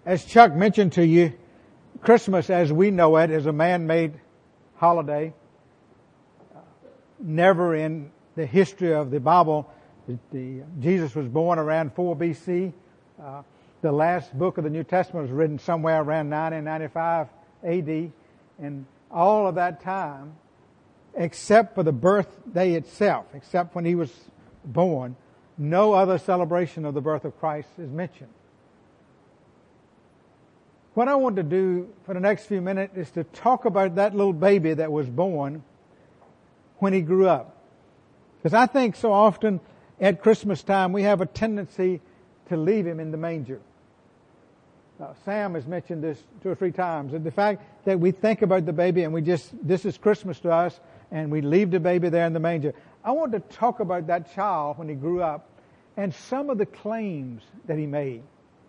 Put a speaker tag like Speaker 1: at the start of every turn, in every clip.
Speaker 1: As Chuck mentioned to you, Christmas as we know it is a man-made holiday. Never in the history of the Bible, Jesus was born around 4 BC. The last book of the New Testament was written somewhere around 995 AD. And all of that time, except for the birthday itself, except when he was born, no other celebration of the birth of Christ is mentioned. What I want to do for the next few minutes is to talk about that little baby that was born when he grew up. Because I think so often at Christmas time we have a tendency to leave him in the manger. Sam has mentioned this 2 or 3 times. The fact that we think about the baby and this is Christmas to us, and we leave the baby there in the manger. I want to talk about that child when he grew up and some of the claims that he made.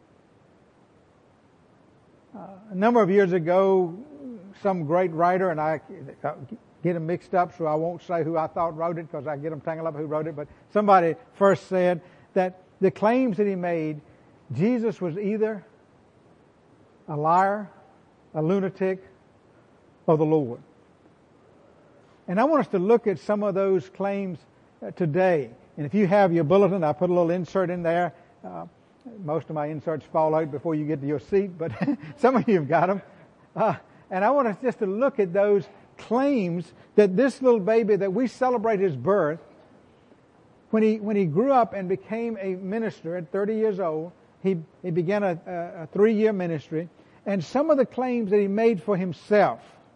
Speaker 1: A number of years ago, some great writer, and I get them mixed up, so I won't say who I thought wrote it because I get them tangled up who wrote it, but somebody first said that the claims that he made, Jesus was either a liar, a lunatic, or the Lord. And I want us to look at some of those claims today. And if you have your bulletin, I put a little insert in there. Most of my inserts fall out before you get to your seat, but some of you have got them. And I want us just to look at those claims that this little baby that we celebrate his birth, when he grew up and became a minister at 30 years old, he began a 3-year ministry, and some of the claims that he made for himself.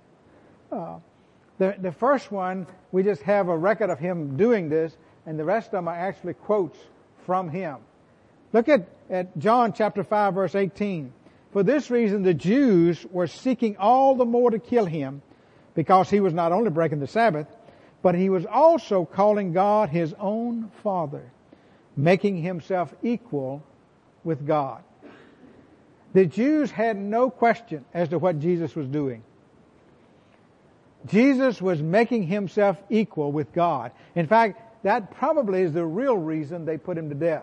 Speaker 1: The first one, we just have a record of him doing this, and the rest of them are actually quotes from him. Look at John chapter 5, verse 18. For this reason the Jews were seeking all the more to kill him, because he was not only breaking the Sabbath, but he was also calling God his own Father, making himself equal with God. The Jews had no question as to what Jesus was doing. Jesus was making himself equal with God. In fact, that probably is the real reason they put him to death.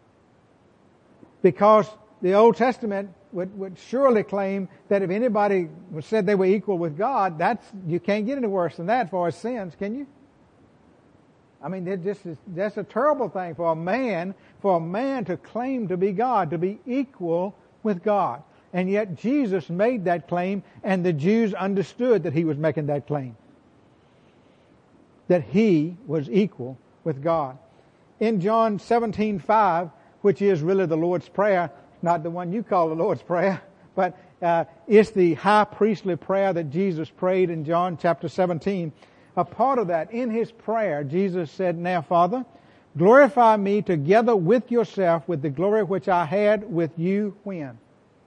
Speaker 1: Because the Old Testament would surely claim that if anybody said they were equal with God, you can't get any worse than that for his sins, can you? I mean, that's a terrible thing for a man to claim to be God, to be equal with God. And yet Jesus made that claim, and the Jews understood that he was making that claim. That he was equal with God. In John 17:5, which is really the Lord's Prayer, not the one you call the Lord's Prayer, but it's the high priestly prayer that Jesus prayed in John chapter 17. A part of that, in his prayer, Jesus said, Now, Father, glorify me together with yourself with the glory which I had with you when?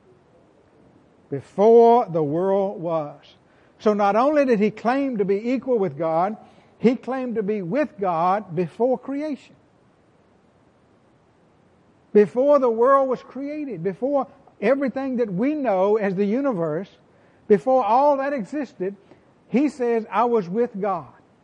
Speaker 1: Before the world was. So not only did he claim to be equal with God, he claimed to be with God before creation. Before the world was created, before everything that we know as the universe, before all that existed, he says, I was with God.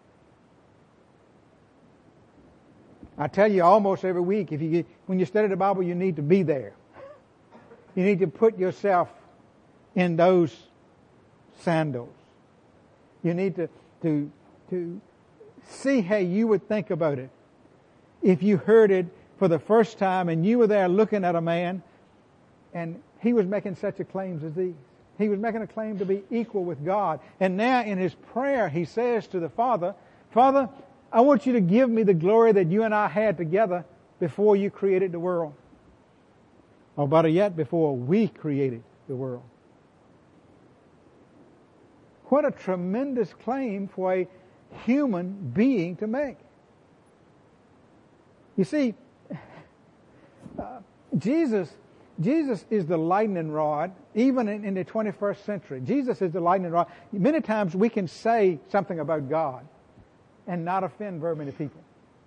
Speaker 1: I tell you almost every week, when you study the Bible, you need to be there. You need to put yourself in those sandals. You need to see how you would think about it if you heard it for the first time and you were there looking at a man and he was making such a claims as these. He was making a claim to be equal with God. And now in his prayer he says to the Father, Father, I want you to give me the glory that you and I had together before you created the world. Or better yet, before we created the world. What a tremendous claim for a human being to make. You see, Jesus is the lightning rod, even in the 21st century. Jesus is the lightning rod. Many times we can say something about God and not offend very many people.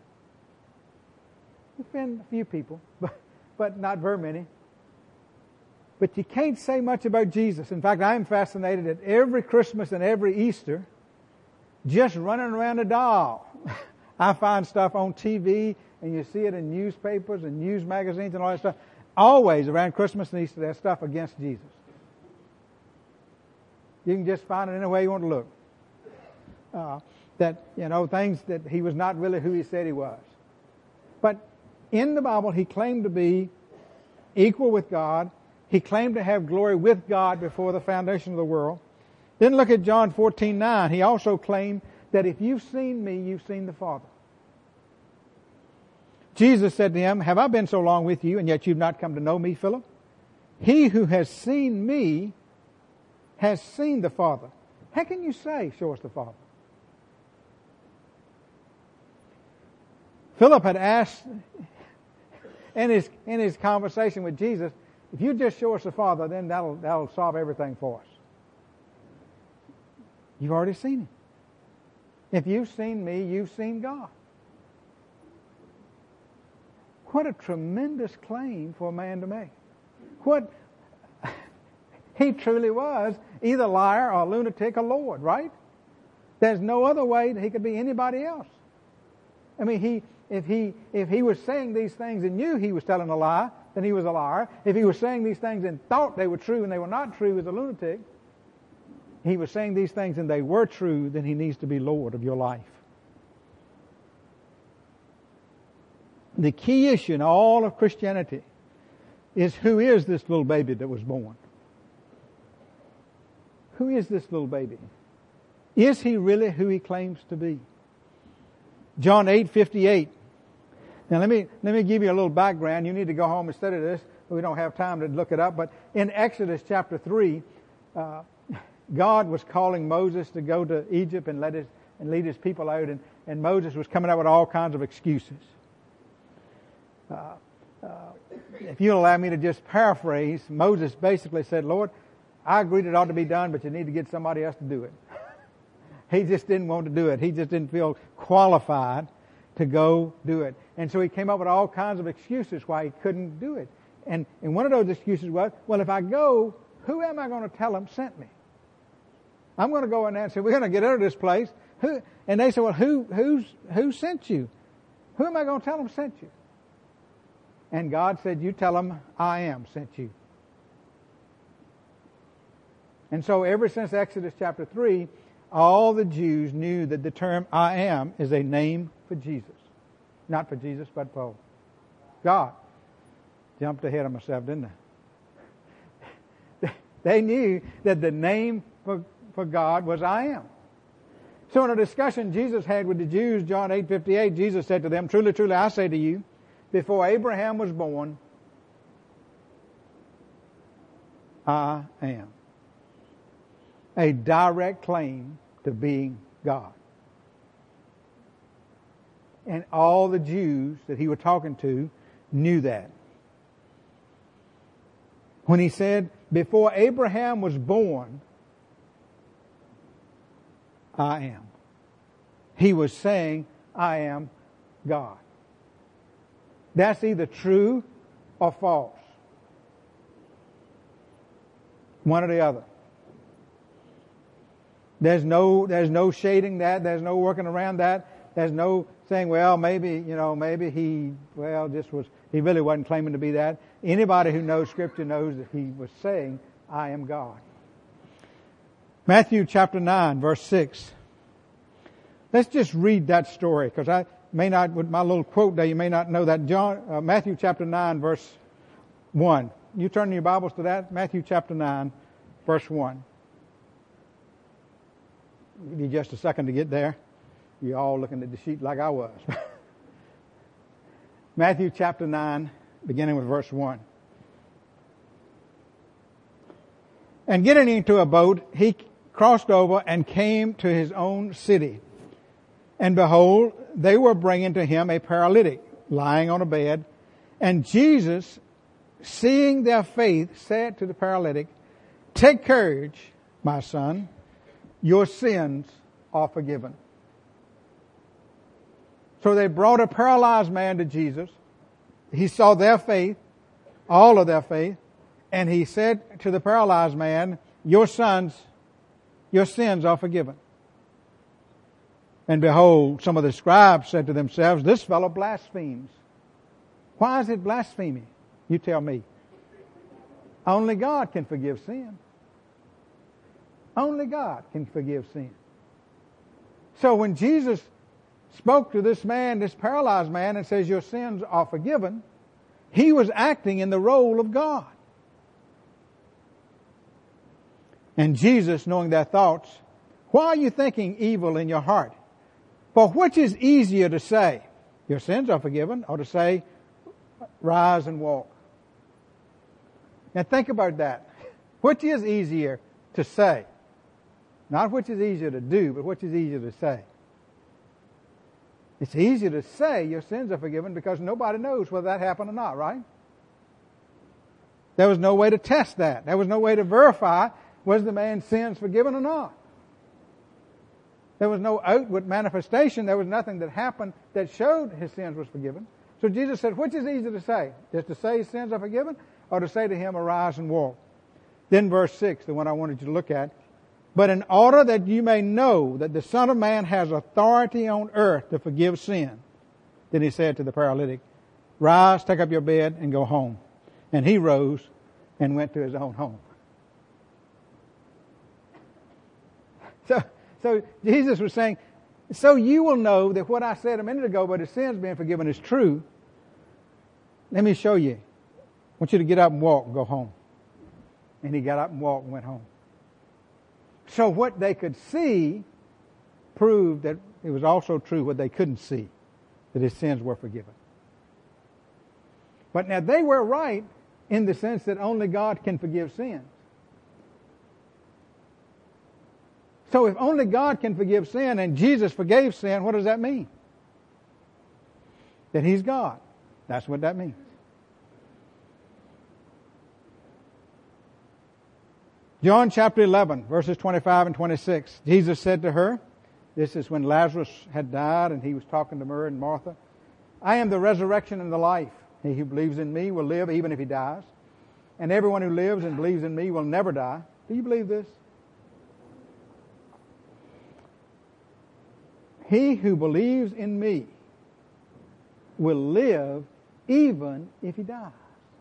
Speaker 1: Offend a few people, but not very many. But you can't say much about Jesus. In fact, I'm fascinated at every Christmas and every Easter, just running around the dial. I find stuff on TV, and you see it in newspapers and news magazines and all that stuff. always around Christmas and Easter, there's stuff against Jesus. You can just find it any way you want to look. Things that he was not really who he said he was. But in the Bible, he claimed to be equal with God. He claimed to have glory with God before the foundation of the world. Then look at John 14:9. He also claimed that if you've seen me, you've seen the Father. Jesus said to him, have I been so long with you, and yet you've not come to know me, Philip? He who has seen me has seen the Father. How can you say, show us the Father? Philip had asked in his conversation with Jesus, if you just show us the Father, then that'll solve everything for us. You've already seen him. If you've seen me, you've seen God. What a tremendous claim for a man to make. He truly was either liar or lunatic or Lord, right? There's no other way that he could be anybody else. I mean, if he was saying these things and knew he was telling a lie, then he was a liar. If he was saying these things and thought they were true and they were not true, he was a lunatic. He was saying these things and they were true, then he needs to be Lord of your life. The key issue in all of Christianity is, who is this little baby that was born? Who is this little baby? Is he really who he claims to be? John 8:58. Now let me give you a little background. You need to go home and study this. We don't have time to look it up. But in Exodus chapter 3, God was calling Moses to go to Egypt and lead his people out. And Moses was coming up with all kinds of excuses. If you'll allow me to just paraphrase, Moses basically said, Lord, I agreed it ought to be done, but you need to get somebody else to do it. He just didn't want to do it. He just didn't feel qualified to go do it. And so he came up with all kinds of excuses why he couldn't do it. And one of those excuses was, well, if I go, who am I going to tell them sent me? I'm going to go in there and say, we're going to get out of this place. And they said, well, who sent you? Who am I going to tell them sent you? And God said, you tell them I am sent you. And so ever since Exodus chapter 3, all the Jews knew that the term I am is a name for Jesus. Not for Jesus, but for God. Jumped ahead of myself, didn't I? They knew that the name for God was I am. So in a discussion Jesus had with the Jews, John 8:58, Jesus said to them, truly, truly, I say to you, before Abraham was born, I am. A direct claim to being God. And all the Jews that he was talking to knew that. When he said, before Abraham was born, I am. He was saying, I am God. That's either true or false. One or the other. There's no shading that. There's no working around that. There's no saying, well, maybe he really wasn't claiming to be that. Anybody who knows Scripture knows that he was saying, I am God. Matthew chapter 9, verse 6. Let's just read that story, because I may not, with my little quote there, you may not know that. Matthew chapter 9, verse 1. You turn your Bibles to that. Matthew chapter 9, verse 1. I'll give you just a second to get there. You're all looking at the sheet like I was. Matthew chapter 9, beginning with verse 1. And getting into a boat, he crossed over and came to his own city. And behold, they were bringing to him a paralytic lying on a bed. And Jesus, seeing their faith, said to the paralytic, take courage, my son, your sins are forgiven. So they brought a paralyzed man to Jesus. He saw their faith, all of their faith, and he said to the paralyzed man, your sins are forgiven. And behold, some of the scribes said to themselves, this fellow blasphemes. Why is it blasphemy? You tell me. Only God can forgive sin. Only God can forgive sin. So when Jesus spoke to this man, this paralyzed man, and says, your sins are forgiven, he was acting in the role of God. And Jesus, knowing their thoughts, why are you thinking evil in your heart? For which is easier to say, your sins are forgiven, or to say, rise and walk? Now think about that. Which is easier to say? Not which is easier to do, but which is easier to say. It's easier to say your sins are forgiven because nobody knows whether that happened or not, right? There was no way to test that. There was no way to verify was the man's sins forgiven or not. There was no outward manifestation. There was nothing that happened that showed his sins was forgiven. So Jesus said, which is easier to say? Just to say his sins are forgiven, or to say to him, arise and walk? Then verse 6, the one I wanted you to look at. But in order that you may know that the Son of Man has authority on earth to forgive sin, then he said to the paralytic, rise, take up your bed, and go home. And he rose and went to his own home. So Jesus was saying, so you will know that what I said a minute ago about his sins being forgiven is true. Let me show you. I want you to get up and walk and go home. And he got up and walked and went home. So what they could see proved that it was also true what they couldn't see, that his sins were forgiven. But now they were right in the sense that only God can forgive sins. So if only God can forgive sin and Jesus forgave sin, what does that mean? That he's God. That's what that means. John chapter 11, verses 25 and 26. Jesus said to her, this is when Lazarus had died and he was talking to Mary and Martha, I am the resurrection and the life. He who believes in me will live even if he dies. And everyone who lives and believes in me will never die. Do you believe this? He who believes in me will live even if he dies.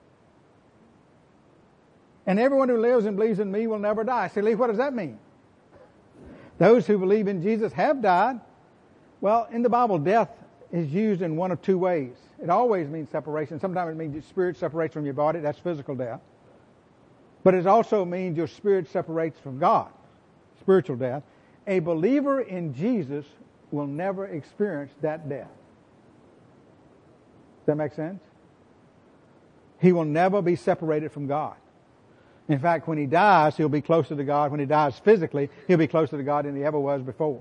Speaker 1: And everyone who lives and believes in me will never die. See, Lee, what does that mean? Those who believe in Jesus have died. Well, in the Bible, death is used in one of two ways. It always means separation. Sometimes it means your spirit separates from your body. That's physical death. But it also means your spirit separates from God. Spiritual death. A believer in Jesus will never experience that death. Does that make sense? He will never be separated from God. In fact, when he dies, he'll be closer to God. When he dies physically, he'll be closer to God than he ever was before.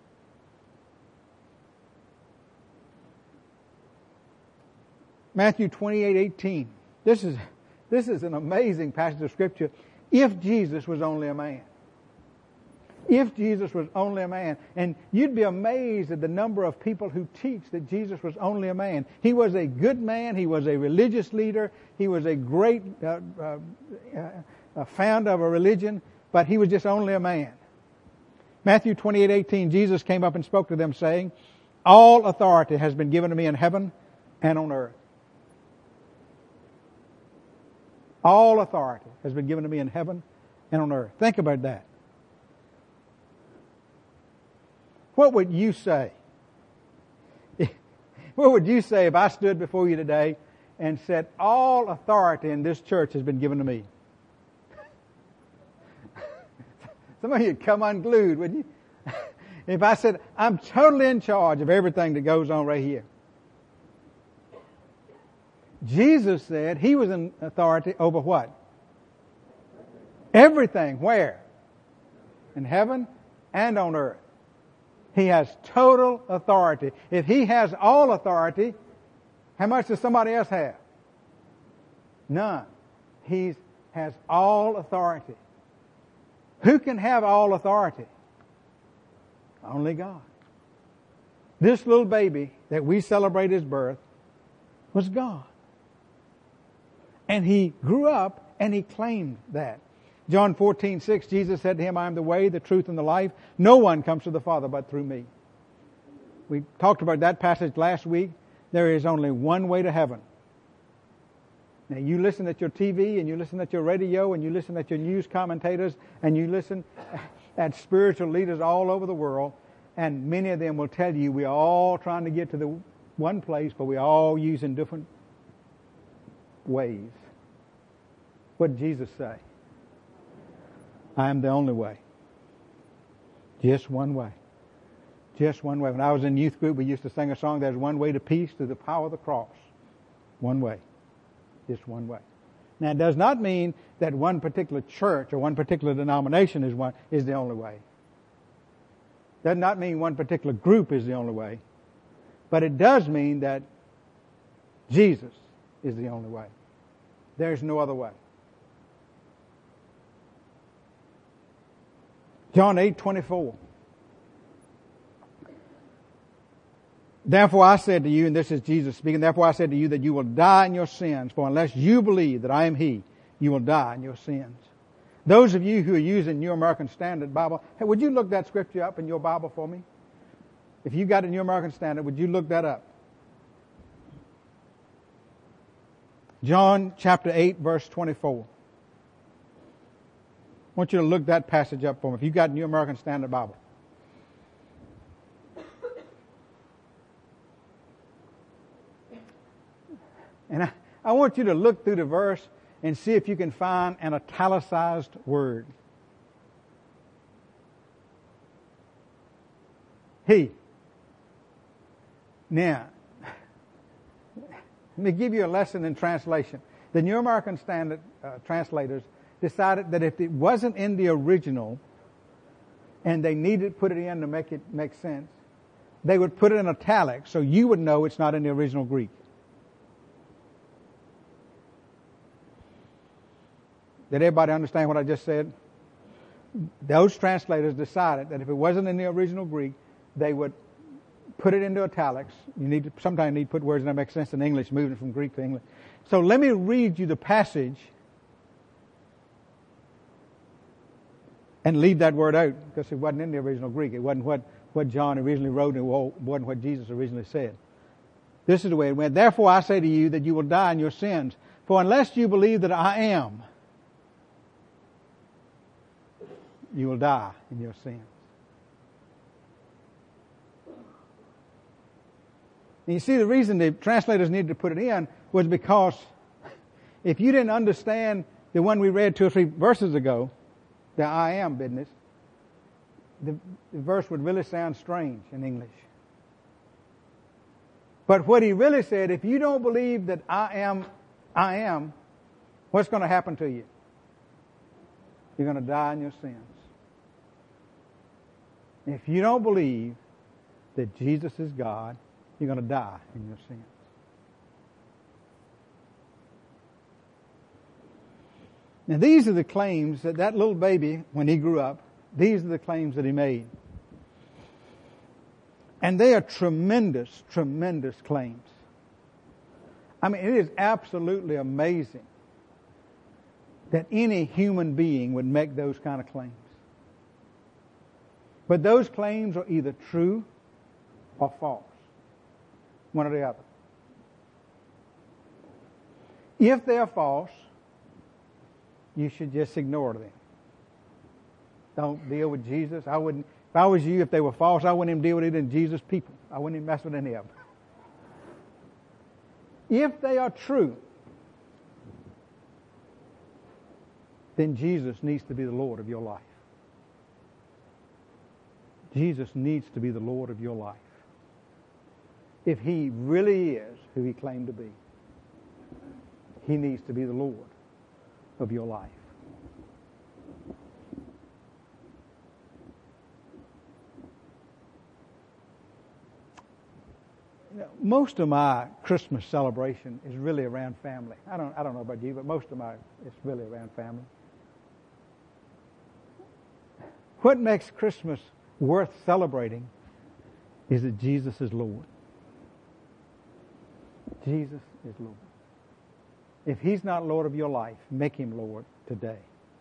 Speaker 1: Matthew 28:18. This is an amazing passage of Scripture. If Jesus was only a man. If Jesus was only a man. And you'd be amazed at the number of people who teach that Jesus was only a man. He was a good man. He was a religious leader. He was a great founder of a religion. But he was just only a man. Matthew 28:18, Jesus came up and spoke to them saying, all authority has been given to me in heaven and on earth. All authority has been given to me in heaven and on earth. Think about that. What would you say? What would you say if I stood before you today and said, all authority in this church has been given to me? Some of you would come unglued, wouldn't you? If I said, I'm totally in charge of everything that goes on right here. Jesus said he was in authority over what? Everything. Where? In heaven and on earth. He has total authority. If he has all authority, how much does somebody else have? None. He has all authority. Who can have all authority? Only God. This little baby that we celebrate his birth was God. And he grew up and he claimed that. John 14:6, Jesus said to him, I am the way, the truth, and the life. No one comes to the Father but through me. We talked about that passage last week. There is only one way to heaven. Now, you listen at your TV, and you listen at your radio, and you listen at your news commentators, and you listen at spiritual leaders all over the world, and many of them will tell you we are all trying to get to the one place, but we are all using different ways. What did Jesus say? I am the only way. Just one way. Just one way. When I was in youth group, we used to sing a song, there's one way to peace through the power of the cross. One way. Just one way. Now, it does not mean that one particular church or one particular denomination is the only way. It does not mean one particular group is the only way. But it does mean that Jesus is the only way. There's no other way. John 8:24. Therefore I said to you, and this is Jesus speaking, therefore I said to you that you will die in your sins, for unless you believe that I am He, you will die in your sins. Those of you who are using New American Standard Bible, hey, would you look that scripture up in your Bible for me? If you got a New American Standard, would you look that up? John chapter 8, verse 24. I want you to look that passage up for me if you got a New American Standard Bible. And I want you to look through the verse and see if you can find an italicized word. He. Now, let me give you a lesson in translation. The New American Standard translators decided that if it wasn't in the original and they needed to put it in to make it make sense, they would put it in italics so you would know it's not in the original Greek. Did everybody understand what I just said? Those translators decided that if it wasn't in the original Greek, they would put it into italics. Sometimes you need to put words that make sense in English, moving from Greek to English. So let me read you the passage and leave that word out because it wasn't in the original Greek. It wasn't what John originally wrote, and it wasn't what Jesus originally said. This is the way it went. Therefore I say to you that you will die in your sins. For unless you believe that I am, you will die in your sins. And you see, the reason the translators needed to put it in was because if you didn't understand the one we read 2 or 3 verses ago, the I am business, the verse would really sound strange in English. But what he really said, if you don't believe that I am, what's going to happen to you? You're going to die in your sins. If you don't believe that Jesus is God, you're going to die in your sins. Now these are the claims that little baby, when he grew up, these are the claims that he made. And they are tremendous, tremendous claims. I mean, it is absolutely amazing that any human being would make those kind of claims. But those claims are either true or false. One or the other. If they are false, you should just ignore them. Don't deal with Jesus. If I was you, if they were false, I wouldn't even deal with it in Jesus' people. I wouldn't even mess with any of them. If they are true, then Jesus needs to be the Lord of your life. Jesus needs to be the Lord of your life. If He really is who He claimed to be, He needs to be the Lord of your life. You know, most of my Christmas celebration is really around family. I don't know about you, but most of it's really around family. What makes Christmas worth celebrating is that Jesus is Lord. Jesus is Lord. If He's not Lord of your life, make Him Lord today.